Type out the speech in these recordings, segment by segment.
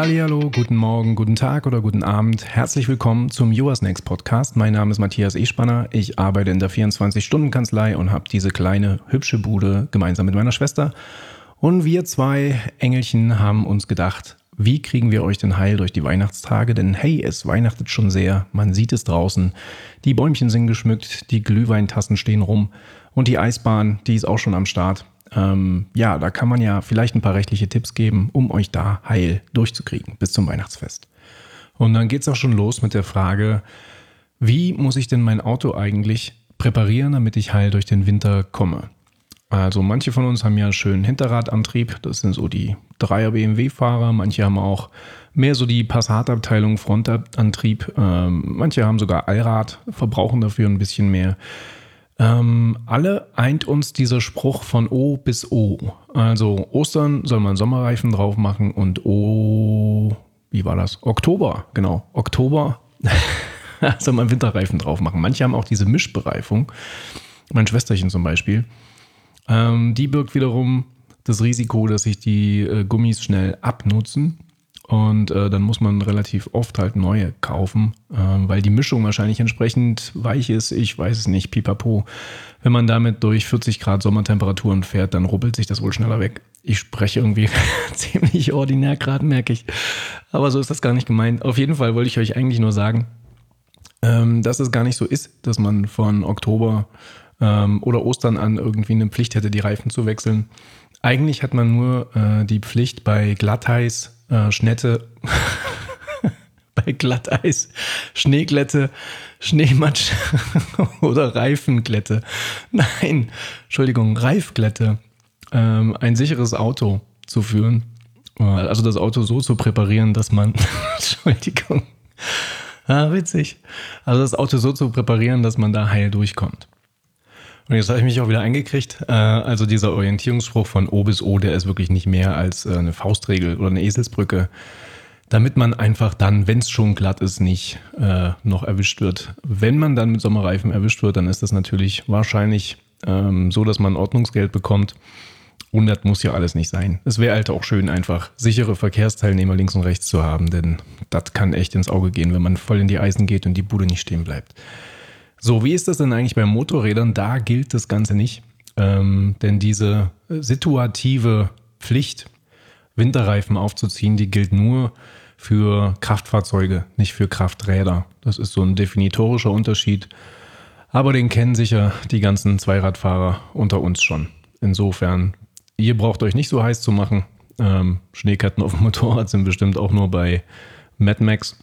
Hallihallo, guten Morgen, guten Tag oder guten Abend. Herzlich willkommen zum YourSnacks Podcast. Mein Name ist Matthias Espanner. Ich arbeite in der 24-Stunden-Kanzlei und habe diese kleine, hübsche Bude gemeinsam mit meiner Schwester. Und wir zwei Engelchen haben uns gedacht, wie kriegen wir euch denn heil durch die Weihnachtstage? Denn hey, es weihnachtet schon sehr, man sieht es draußen. Die Bäumchen sind geschmückt, die Glühweintassen stehen rum und die Eisbahn, die ist auch schon am Start. Da kann man ja vielleicht ein paar rechtliche Tipps geben, um euch da heil durchzukriegen bis zum Weihnachtsfest. Und dann geht's auch schon los mit der Frage, wie muss ich denn mein Auto eigentlich präparieren, damit ich heil durch den Winter komme? Also manche von uns haben ja einen schönen Hinterradantrieb, das sind so die 3er BMW-Fahrer, manche haben auch mehr so die Passat-Abteilung Frontantrieb, manche haben sogar Allrad, verbrauchen dafür ein bisschen mehr. Alle eint uns dieser Spruch von O bis O. Also Ostern soll man Sommerreifen drauf machen und Oktober, genau, Oktober soll man Winterreifen drauf machen. Manche haben auch diese Mischbereifung, mein Schwesterchen zum Beispiel. Die birgt wiederum das Risiko, dass sich die Gummis schnell abnutzen und dann muss man relativ oft halt neue kaufen, weil die Mischung wahrscheinlich entsprechend weich ist. Ich weiß es nicht, pipapo. Wenn man damit durch 40 Grad Sommertemperaturen fährt, dann rubbelt sich das wohl schneller weg. Ich spreche irgendwie ziemlich ordinär gerade, merke ich. Aber so ist das gar nicht gemeint. Auf jeden Fall wollte ich euch eigentlich nur sagen, dass es gar nicht so ist, dass man von Oktober oder Ostern an irgendwie eine Pflicht hätte, die Reifen zu wechseln. Eigentlich hat man nur die Pflicht bei Glatteis, Schnette, bei Glatteis, Schneeglätte, Schneematsch oder Reifenglätte. Nein, Entschuldigung, Reifglätte. Ein sicheres Auto zu führen. Also das Auto so zu präparieren, dass man, Entschuldigung, witzig. Also das Auto so zu präparieren, dass man da heil durchkommt. Und jetzt habe ich mich auch wieder eingekriegt. Also dieser Orientierungsspruch von O bis O, der ist wirklich nicht mehr als eine Faustregel oder eine Eselsbrücke, damit man einfach dann, wenn es schon glatt ist, nicht noch erwischt wird. Wenn man dann mit Sommerreifen erwischt wird, dann ist das natürlich wahrscheinlich so, dass man Ordnungsgeld bekommt. Und das muss ja alles nicht sein. Es wäre halt auch schön, einfach sichere Verkehrsteilnehmer links und rechts zu haben, denn das kann echt ins Auge gehen, wenn man voll in die Eisen geht und die Bude nicht stehen bleibt. So, wie ist das denn eigentlich bei Motorrädern? Da gilt das Ganze nicht, denn diese situative Pflicht, Winterreifen aufzuziehen, die gilt nur für Kraftfahrzeuge, nicht für Krafträder. Das ist so ein definitorischer Unterschied, aber den kennen sicher die ganzen Zweiradfahrer unter uns schon. Insofern, ihr braucht euch nicht so heiß zu machen. Schneeketten auf dem Motorrad sind bestimmt auch nur bei Mad Max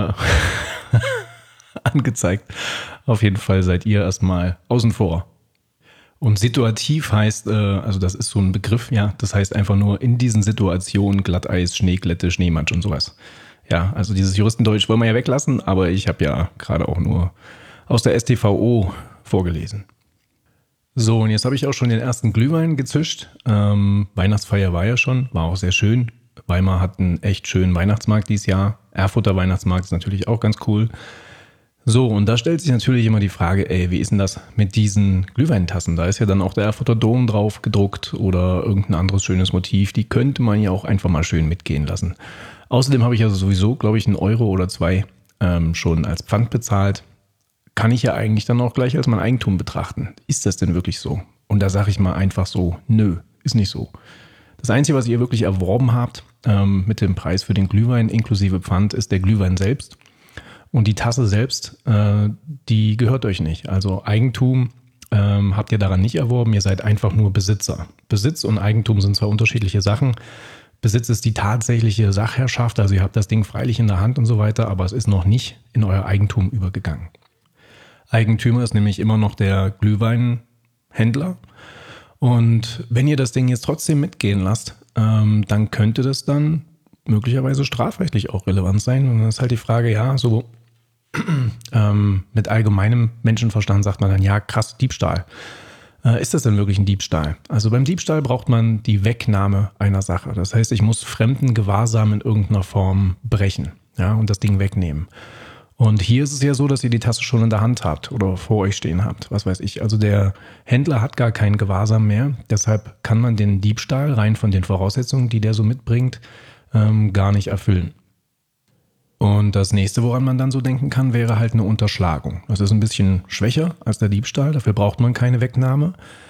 angezeigt. Auf jeden Fall seid ihr erstmal außen vor. Und situativ heißt, also das ist so ein Begriff, ja, das heißt einfach nur in diesen Situationen Glatteis, Schneeglätte, Schneematsch und sowas. Ja, also dieses Juristendeutsch wollen wir ja weglassen, aber ich habe ja gerade auch nur aus der StVO vorgelesen. So, und jetzt habe ich auch schon den ersten Glühwein gezischt. Weihnachtsfeier war ja schon, war auch sehr schön. Weimar hat einen echt schönen Weihnachtsmarkt dieses Jahr. Erfurter Weihnachtsmarkt ist natürlich auch ganz cool. So, und da stellt sich natürlich immer die Frage, wie ist denn das mit diesen Glühweintassen? Da ist ja dann auch der Erfurter Dom drauf gedruckt oder irgendein anderes schönes Motiv. Die könnte man ja auch einfach mal schön mitgehen lassen. Außerdem habe ich also sowieso, glaube ich, 1 Euro oder 2 schon als Pfand bezahlt. Kann ich ja eigentlich dann auch gleich als mein Eigentum betrachten. Ist das denn wirklich so? Und da sage ich mal einfach so, nö, ist nicht so. Das Einzige, was ihr wirklich erworben habt mit dem Preis für den Glühwein inklusive Pfand, ist der Glühwein selbst. Und die Tasse selbst, die gehört euch nicht. Also Eigentum habt ihr daran nicht erworben, ihr seid einfach nur Besitzer. Besitz und Eigentum sind zwar unterschiedliche Sachen. Besitz ist die tatsächliche Sachherrschaft, also ihr habt das Ding freilich in der Hand und so weiter, aber es ist noch nicht in euer Eigentum übergegangen. Eigentümer ist nämlich immer noch der Glühweinhändler. Und wenn ihr das Ding jetzt trotzdem mitgehen lasst, dann könnte das dann möglicherweise strafrechtlich auch relevant sein. Und dann ist halt die Frage, ja, so mit allgemeinem Menschenverstand sagt man dann, ja, krass, Diebstahl. Ist das denn wirklich ein Diebstahl? Also beim Diebstahl braucht man die Wegnahme einer Sache. Das heißt, ich muss fremden Gewahrsam in irgendeiner Form brechen, ja, und das Ding wegnehmen. Und hier ist es ja so, dass ihr die Tasse schon in der Hand habt oder vor euch stehen habt, was weiß ich. Also der Händler hat gar keinen Gewahrsam mehr. Deshalb kann man den Diebstahl rein von den Voraussetzungen, die der so mitbringt, gar nicht erfüllen. Und das nächste, woran man dann so denken kann, wäre halt eine Unterschlagung. Das ist ein bisschen schwächer als der Diebstahl, dafür braucht man keine Wegnahme.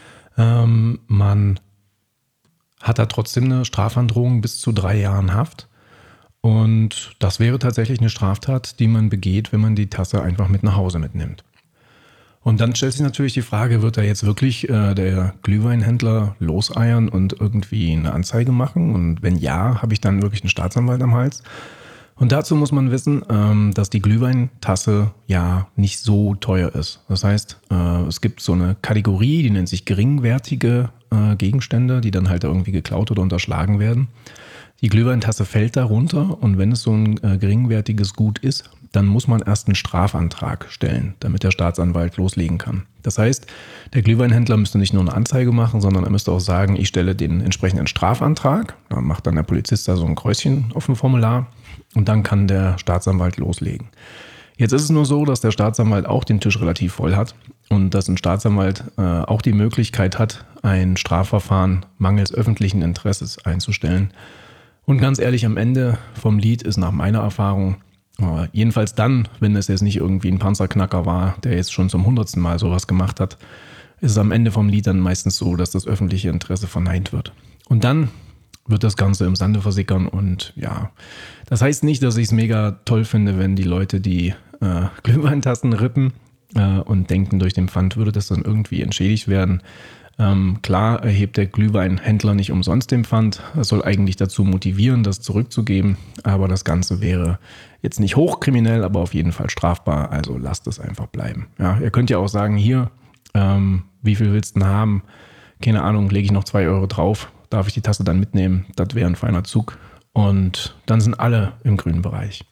Man hat da trotzdem eine Strafandrohung bis zu 3 Jahren Haft. Und das wäre tatsächlich eine Straftat, die man begeht, wenn man die Tasse einfach mit nach Hause mitnimmt. Und dann stellt sich natürlich die Frage, wird da jetzt wirklich der Glühweinhändler loseiern und irgendwie eine Anzeige machen? Und wenn ja, habe ich dann wirklich einen Staatsanwalt am Hals? Und dazu muss man wissen, dass die Glühweintasse ja nicht so teuer ist. Das heißt, es gibt so eine Kategorie, die nennt sich geringwertige Gegenstände, die dann halt irgendwie geklaut oder unterschlagen werden. Die Glühweintasse fällt darunter und wenn es so ein geringwertiges Gut ist, dann muss man erst einen Strafantrag stellen, damit der Staatsanwalt loslegen kann. Das heißt, der Glühweinhändler müsste nicht nur eine Anzeige machen, sondern er müsste auch sagen, ich stelle den entsprechenden Strafantrag. Da macht dann der Polizist da so ein Kreuzchen auf dem Formular und dann kann der Staatsanwalt loslegen. Jetzt ist es nur so, dass der Staatsanwalt auch den Tisch relativ voll hat und dass ein Staatsanwalt auch die Möglichkeit hat, ein Strafverfahren mangels öffentlichen Interesses einzustellen. Und ganz ehrlich, am Ende vom Lied ist nach meiner Erfahrung, jedenfalls dann, wenn es jetzt nicht irgendwie ein Panzerknacker war, der jetzt schon zum 100. Mal sowas gemacht hat, ist es am Ende vom Lied dann meistens so, dass das öffentliche Interesse verneint wird. Und dann wird das Ganze im Sande versickern und ja, das heißt nicht, dass ich es mega toll finde, wenn die Leute die Glühweintassen rippen und denken, durch den Pfand würde das dann irgendwie entschädigt werden. Klar erhebt der Glühweinhändler nicht umsonst den Pfand. Das soll eigentlich dazu motivieren, das zurückzugeben. Aber das Ganze wäre jetzt nicht hochkriminell, aber auf jeden Fall strafbar. Also lasst es einfach bleiben. Ja, ihr könnt ja auch sagen, hier, wie viel willst du denn haben? Keine Ahnung, lege ich noch 2 Euro drauf. Darf ich die Tasse dann mitnehmen? Das wäre ein feiner Zug. Und dann sind alle im grünen Bereich.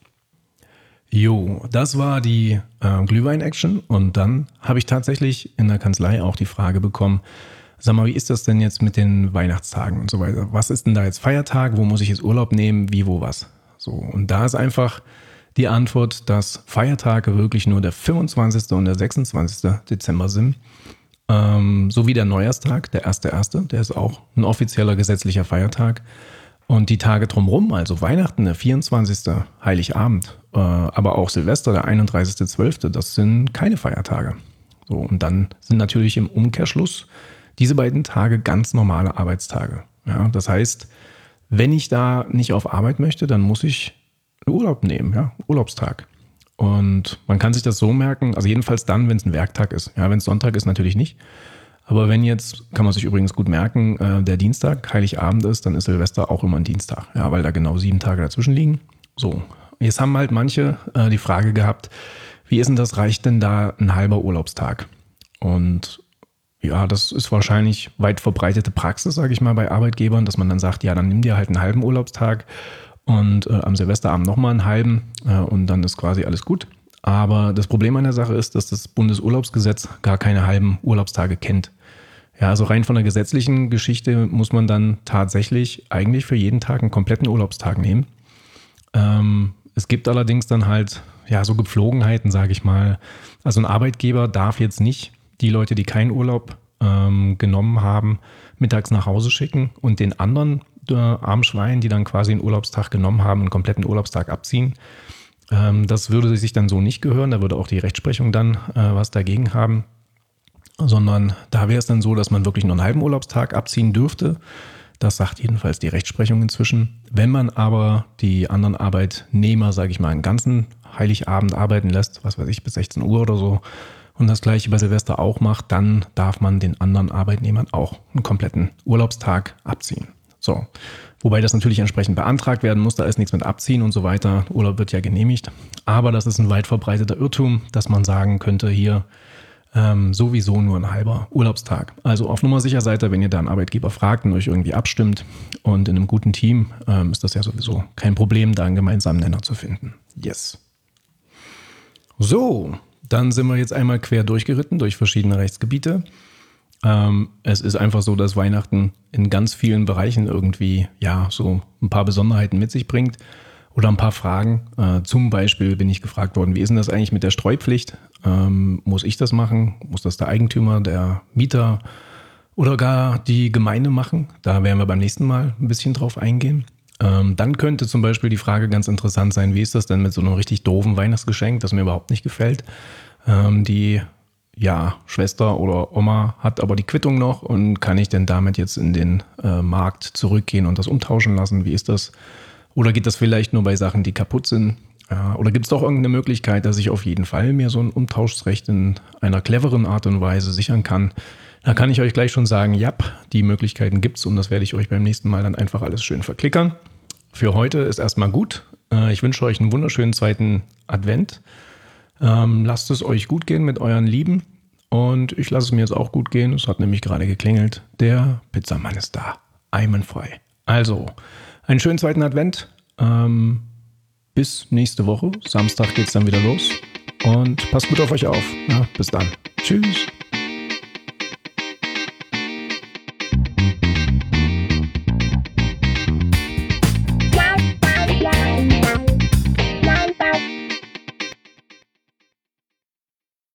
Jo, das war die Glühwein-Action und dann habe ich tatsächlich in der Kanzlei auch die Frage bekommen, sag mal, wie ist das denn jetzt mit den Weihnachtstagen und so weiter? Was ist denn da jetzt Feiertag? Wo muss ich jetzt Urlaub nehmen? Wie, wo, was? So, und da ist einfach die Antwort, dass Feiertage wirklich nur der 25. und der 26. Dezember sind. Sowie der Neujahrstag, der 1.1., der ist auch ein offizieller gesetzlicher Feiertag. Und die Tage drumherum, also Weihnachten, der 24., Heiligabend, aber auch Silvester, der 31.12., das sind keine Feiertage. So, und dann sind natürlich im Umkehrschluss diese beiden Tage ganz normale Arbeitstage. Ja, das heißt, wenn ich da nicht auf Arbeit möchte, dann muss ich einen Urlaub nehmen, ja, Urlaubstag. Und man kann sich das so merken, also jedenfalls dann, wenn es ein Werktag ist. Ja, wenn es Sonntag ist, natürlich nicht. Aber wenn jetzt, kann man sich übrigens gut merken, der Dienstag Heiligabend ist, dann ist Silvester auch immer ein Dienstag. Ja, weil da genau 7 Tage dazwischen liegen. So, jetzt haben halt manche die Frage gehabt, wie ist denn das, reicht denn da ein halber Urlaubstag? Und ja, das ist wahrscheinlich weit verbreitete Praxis, sage ich mal, bei Arbeitgebern, dass man dann sagt, ja, dann nimm dir halt einen halben Urlaubstag und am Silvesterabend nochmal einen halben und dann ist quasi alles gut. Aber das Problem an der Sache ist, dass das Bundesurlaubsgesetz gar keine halben Urlaubstage kennt. Ja, also rein von der gesetzlichen Geschichte muss man dann tatsächlich eigentlich für jeden Tag einen kompletten Urlaubstag nehmen. Es gibt allerdings dann halt ja so Gepflogenheiten, sage ich mal. Also ein Arbeitgeber darf jetzt nicht die Leute, die keinen Urlaub genommen haben, mittags nach Hause schicken und den anderen armen Schweinen, die dann quasi einen Urlaubstag genommen haben, einen kompletten Urlaubstag abziehen. Das würde sich dann so nicht gehören, da würde auch die Rechtsprechung dann was dagegen haben, sondern da wäre es dann so, dass man wirklich nur einen halben Urlaubstag abziehen dürfte. Das sagt jedenfalls die Rechtsprechung inzwischen. Wenn man aber die anderen Arbeitnehmer, sage ich mal, einen ganzen Heiligabend arbeiten lässt, was weiß ich, bis 16 Uhr oder so, und das gleiche bei Silvester auch macht, dann darf man den anderen Arbeitnehmern auch einen kompletten Urlaubstag abziehen. So, wobei das natürlich entsprechend beantragt werden muss, da ist nichts mit Abziehen und so weiter. Urlaub wird ja genehmigt. Aber das ist ein weit verbreiteter Irrtum, dass man sagen könnte, hier sowieso nur ein halber Urlaubstag. Also auf Nummer sicher seid ihr, wenn ihr da einen Arbeitgeber fragt und euch irgendwie abstimmt. Und in einem guten Team ist das ja sowieso kein Problem, da einen gemeinsamen Nenner zu finden. Yes. So, dann sind wir jetzt einmal quer durchgeritten durch verschiedene Rechtsgebiete. Es ist einfach so, dass Weihnachten in ganz vielen Bereichen irgendwie ja so ein paar Besonderheiten mit sich bringt oder ein paar Fragen. Zum Beispiel bin ich gefragt worden, wie ist denn das eigentlich mit der Streupflicht? Muss ich das machen? Muss das der Eigentümer, der Mieter oder gar die Gemeinde machen? Da werden wir beim nächsten Mal ein bisschen drauf eingehen. Dann könnte zum Beispiel die Frage ganz interessant sein, wie ist das denn mit so einem richtig doofen Weihnachtsgeschenk, das mir überhaupt nicht gefällt? Die Schwester oder Oma hat aber die Quittung noch und kann ich denn damit jetzt in den Markt zurückgehen und das umtauschen lassen? Wie ist das? Oder geht das vielleicht nur bei Sachen, die kaputt sind? Oder gibt es doch irgendeine Möglichkeit, dass ich auf jeden Fall mir so ein Umtauschrecht in einer cleveren Art und Weise sichern kann? Da kann ich euch gleich schon sagen, ja, die Möglichkeiten gibt's und das werde ich euch beim nächsten Mal dann einfach alles schön verklickern. Für heute ist erstmal gut. Ich wünsche euch einen wunderschönen zweiten Advent. Lasst es euch gut gehen mit euren Lieben und ich lasse es mir jetzt auch gut gehen. Es hat nämlich gerade geklingelt. Der Pizzamann ist da. Einwandfrei. Also, einen schönen zweiten Advent. Bis nächste Woche. Samstag geht's dann wieder los. Und passt gut auf euch auf. Ja, bis dann. Tschüss.